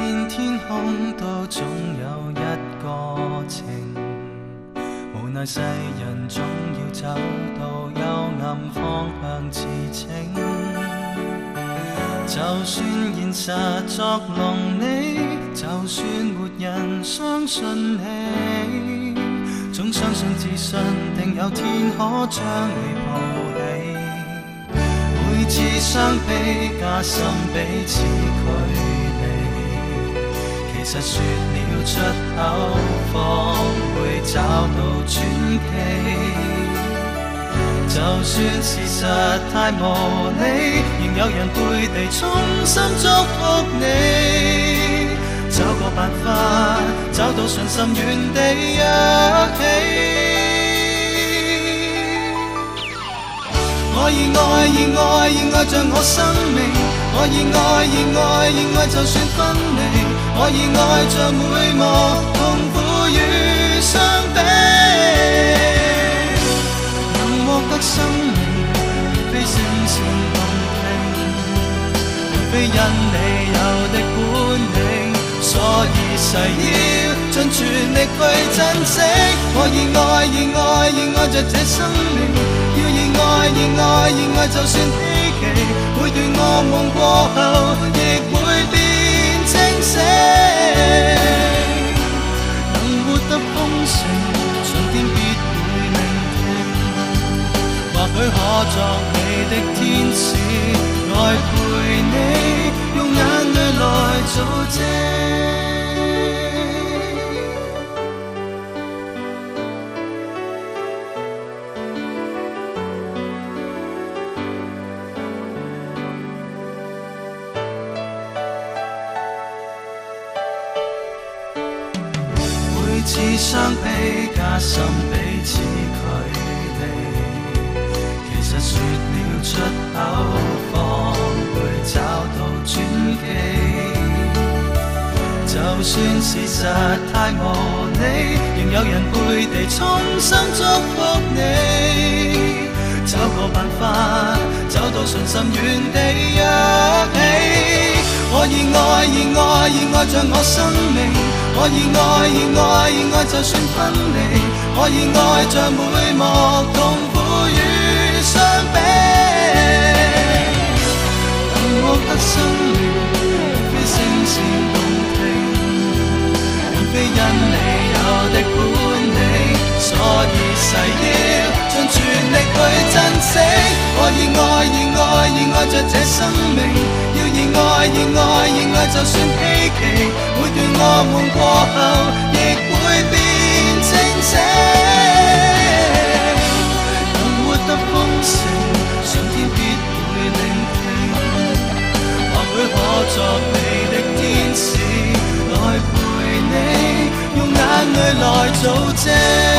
片天空都總有一個情，無奈世人總要走到幽暗方向自稱。就算現實作弄你，就算沒人相信你，總相信自信定有天可將你抱起。每次相比加深彼此距離，其實說了出口方會找到轉機。就算事實太無理，仍有人背地衷心祝福你。找個辦法，找到信心，原地躍起。我熱愛，熱愛，熱愛像我生命。我熱愛，熱愛，熱愛就算分離。我熱愛像每幕痛苦與傷悲。能獲得生命，非聲線動聽，並非因你有的本領，所以誓要盡全力去珍惜。我熱愛，熱愛，熱愛着這生命。要熱愛，熱愛，熱愛就算稀奇，每段噩夢過後亦會變清晰。能活得豐盛，上天必會聆聽，或許可作你的天使，來陪你，用眼淚來做證。每次相比加深彼此距離，其實說了出口方會找到轉機。就算事實太無理，仍有人背地衷心祝福你。找個辦法，找到信心，原地躍起。我熱愛，熱愛，熱愛像我生命。我熱愛，熱愛，熱愛就算分離。我熱愛像每幕痛苦與傷悲。能獲得生命，非聲線動聽，並非因你有的本領，所以誓要盡全力去珍惜。我熱愛，熱愛，熱愛着這生命。要熱愛，熱愛，熱愛就算稀奇，每段噩夢過後亦會變清晰。能活得豐盛，上天必會聆聽，或許可作你的天使，來陪你，用眼淚來做證。